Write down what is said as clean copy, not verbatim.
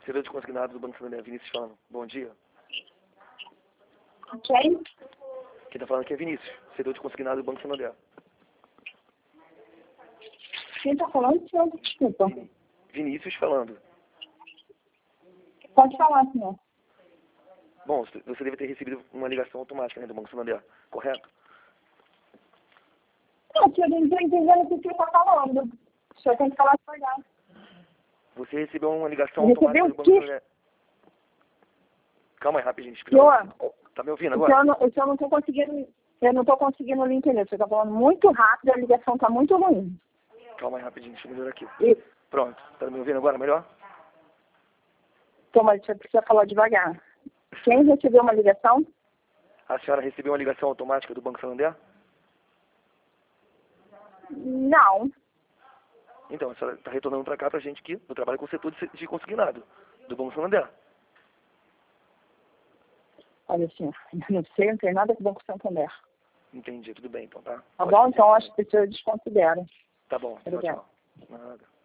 Setor de consignado do Banco Santander, Vinícius falando. Bom dia. Quem? Quem tá falando aqui é Vinícius, setor de consignado do Banco Santander. Quem tá falando, senhor? Desculpa. Vinícius falando. Pode falar, senhor. Bom, você deve ter recebido uma ligação automática, né, do Banco Santander, correto? Não, senhor, eu não estou entendendo o que o senhor está falando. O senhor tem que falar devagar. Você recebeu uma ligação Recebeu automática do o Banco quê? Santander. Calma aí, rapidinho. Senhor, Tá me ouvindo agora? o senhor não estou conseguindo... Eu não estou conseguindo lhe entender. O senhor está falando muito rápido, a ligação está muito ruim. Calma aí, rapidinho. Deixa eu melhorar aqui. E, Pronto. Tá me ouvindo agora? Melhor? mas você precisa falar devagar. Quem recebeu uma ligação? A senhora recebeu uma ligação automática do Banco Santander? Não. Então, a senhora está retornando para cá pra gente aqui, no trabalho com o setor de consignado do Banco Santander. Olha, senhor, eu não sei, não tem nada com o Banco Santander. Entendi, tudo bem então, tá? Tá bom? Então acho que o senhor desconsidera. Tá bom, tchau, Obrigada. tchau. Nada.